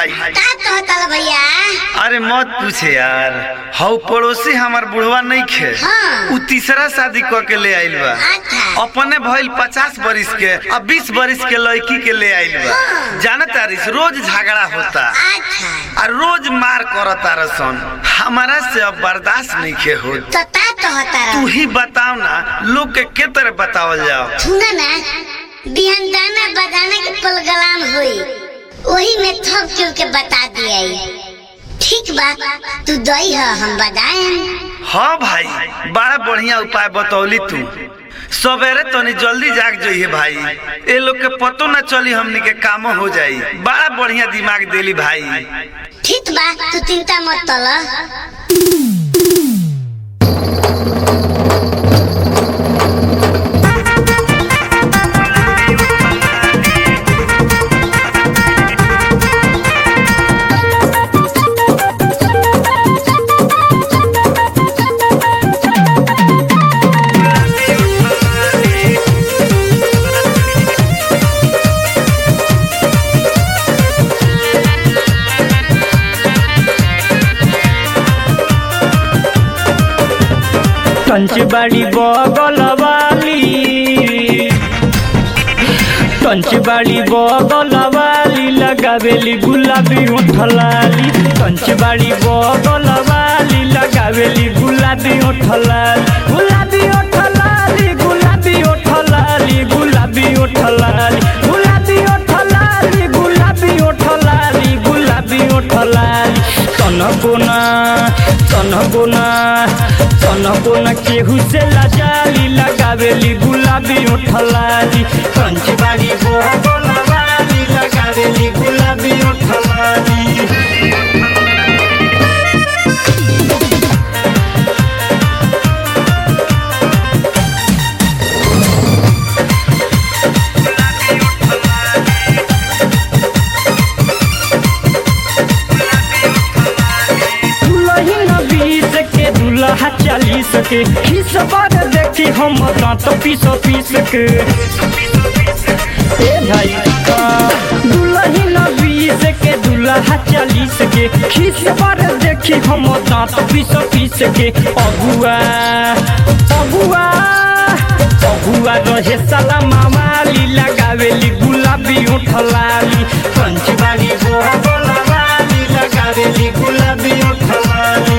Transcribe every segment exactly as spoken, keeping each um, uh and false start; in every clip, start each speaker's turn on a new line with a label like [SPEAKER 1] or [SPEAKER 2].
[SPEAKER 1] भाई।
[SPEAKER 2] का कहता भैया?
[SPEAKER 1] अरे मत पूछे यार, हौ पड़ोसी हमार बुढ़वा नहीं खे।
[SPEAKER 2] हाँ।
[SPEAKER 1] उ तीसरा शादी क के ले आइल बा।
[SPEAKER 2] अच्छा।
[SPEAKER 1] अपने भइल पचास बरिस के अब बीस बरिस के लड़की के ले आइल बा।
[SPEAKER 2] हाँ।
[SPEAKER 1] जाना तारिस रोज झगड़ा होता
[SPEAKER 2] अच्छा।
[SPEAKER 1] और रोज मार करता रसन। हमारा से अब बर्दाश्त नहीं खे हो।
[SPEAKER 2] तो का कहता?
[SPEAKER 1] तू ही बताओ ना, लोग के के तरह बतावल जाओ।
[SPEAKER 2] सुना ना, बिहान गाना बजाने के प्रोग्राम हुई, वही में थप चुप के बता दिया। ठीक बा, तू दई है हम बजाएं।
[SPEAKER 1] हाँ भाई, बड़ा बढ़िया उपाय बतौली तू। सवेरे तनी जल्दी जाग जाइए भाई, ए लोग के पतो न चली हमनी के काम हो जाई। बड़ा बढ़िया दिमाग देली भाई।
[SPEAKER 2] ठीक बा, तू चिंता मत तला।
[SPEAKER 3] कंचबाड़ी बगल वाली कंचबाड़ी बगल वाली लगावेली गुलाबी ओठलाली। कंचबाड़ी बगल वाली लगावेली गुलाबी ओठलाली। गुलाबी ओठलाली गुलाबी ओठलाली गुलाबी ओठलाली गुलाबी ओठलाली गुलाबी ओठलाली गुलाबी ओठलाली। तनकोना तनकोना तनकोना केहू से लजाली लगावेली गुलाबी ओठलाली। कंचबाड़ी बगल वाली लगावेली गुलाबी ओठलाली। दुल्हा चालीस के खिस बार देखी हम दांत पीस पीस के। ए भाई दुल्हन बीस के दुल्हा चालीस के खिस बार देखी हम दांत पीस पीस के। अगुआ अगुआ अगुआ रहे साला मामाली लगावेली गुलाबी ओठलाली। कंचबाड़ी बगल वाली लगावेली गुलाबी ओठलाली।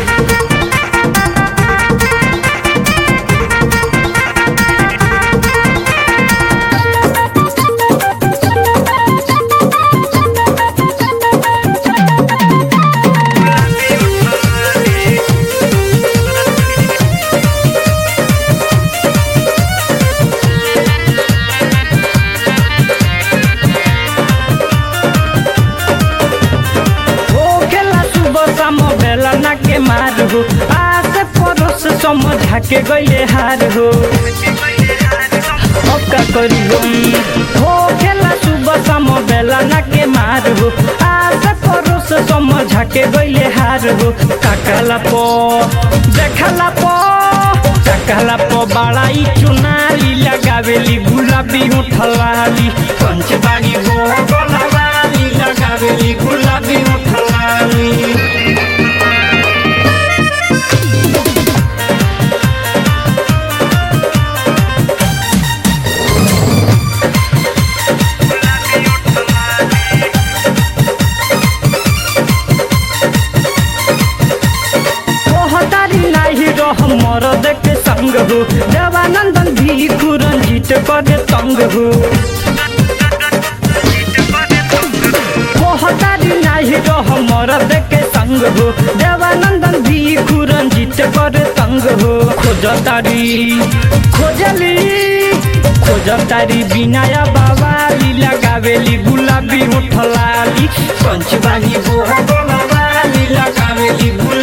[SPEAKER 3] के मार हो आस पड़ोस समझा के गईले हार हो। अब का करी हो खेला सुबह शाम बेला ना के मार हो आस पड़ोस समझा के गईले हार हो। काकला पो देखला पो काकला पो बड़ाई चुनाली लगावेली गुलाबी ओठलाली। कंचबाड़ी बगल वाली लगावेली गुलाबी ओठलाली। हमर देख संग हो देवानंदन भी रंजीत कर तंग हो। मोहतारी नाही रो हमर देख संग हो देवानंदन भी रंजीत कर तंग हो। खोजतारी खोजली खोजतारी बिनाया बावाली लगावेली गुलाबी ओठलाली। कंचबाड़ी बगल वाली लगावेली।